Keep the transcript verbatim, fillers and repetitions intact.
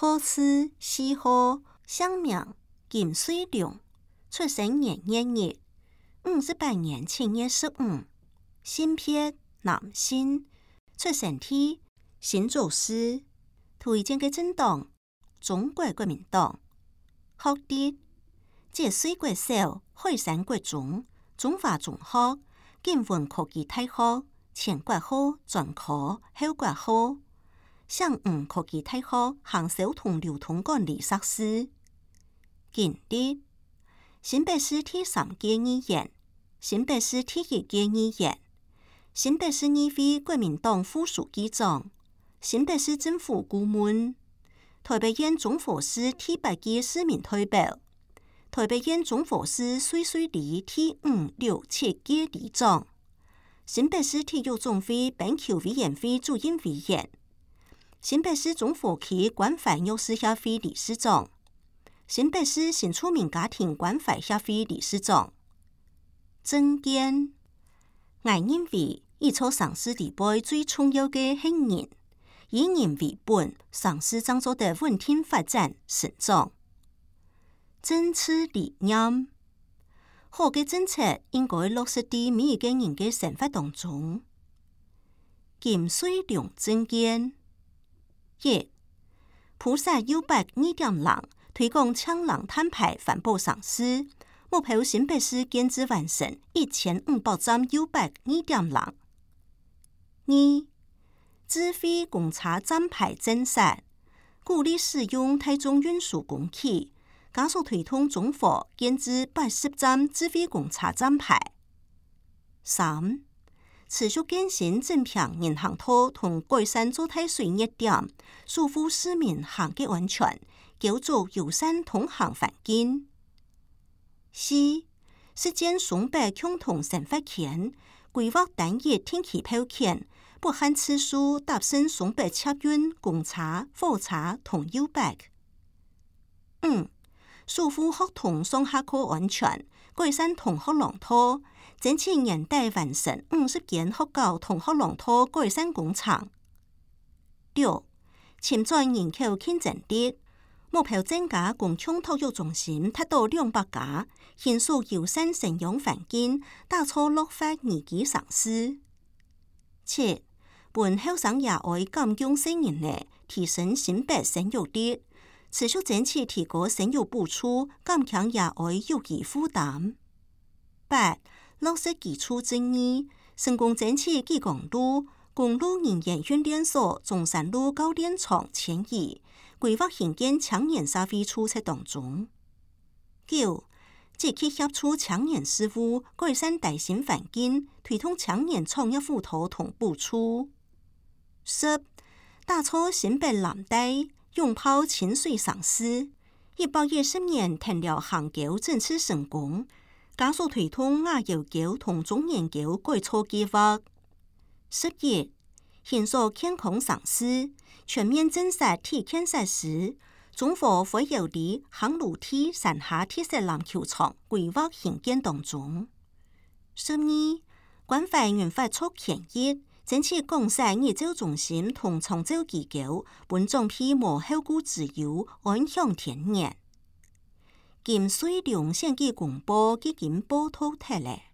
好字四號，鄉名金水龍，出生年月日五十八年七月十五，性別男性，出生地新竹市，推薦嘅政黨中國國民黨。學歷浙水國小、海山國中、中華中學、建文科技大學、前國號、專科、後國號、上午科技大學行銷同流通管理碩士。經歷新北市第三屆議員、新北市第一屆議員、新北市議會國民黨副書記長、新北市政府顧問、台北縣中和市第八屆市民代表、台北縣中和市水水里第五、六、七屆里長、新北市體育總會板球委員會主任委員、新北市中和區關懷弱勢協會理事長、新北市新住民家庭關懷協會理事長。政見，我認為以初上市地位最重要嘅係人，以人為本，上市將做得穩定發展成長。政策理念，好嘅政策應該落實喺每一個人嘅生活當中。金水龍政見一，菩薩優百二點零推廣強人碳排環保上市，目標新北市建置完成一千五百站優百二點零。二，智慧公車站牌政策，鼓勵使用大眾運輸工具，加速推動中和建置八十站智慧公車站牌。三，持續更新整平人行道同改善做太水熱點，守護市民行嘅安全，構築友善通行環境。四，實踐雙北共同生活圈，規劃單一天氣票券，不限次數搭乘雙北客運、公車、火車同優百。五，守護學童上下課安全，改善同學廊道，爭取年底完成五十間學校同學廊道改善工程。六，潛在人口競爭力，目標增加公共托育中心達到兩百家，建設友善生養環境，打造綠化宜居城市。七，本後生也愛感用性人力，提升新北生育率，持續爭取提高生育補助，減輕也愛育兒負擔。八，落實基礎正義，成功爭取基公路、公路人員訓練所、中山路高練廠遷移，規劃興建青年社會處在當中。九，積極協助青年事務，改善大新環境，推動青年創業輔導同補助。十，打造新北藍帶，擁抱清水上市，一百一十年田寮航橋整次成功，加速推動亞油橋同中研橋改造計劃。十一，建設健康上市，全面增設體健設施，中和會有里航路梯山下鐵石籃球場規劃興建當中。十二，關懷原發觸權益，爭取廣設研究中心同創造機構，本種批無後顧之憂，安享天年。金水龍獻給公報基金報託體咧。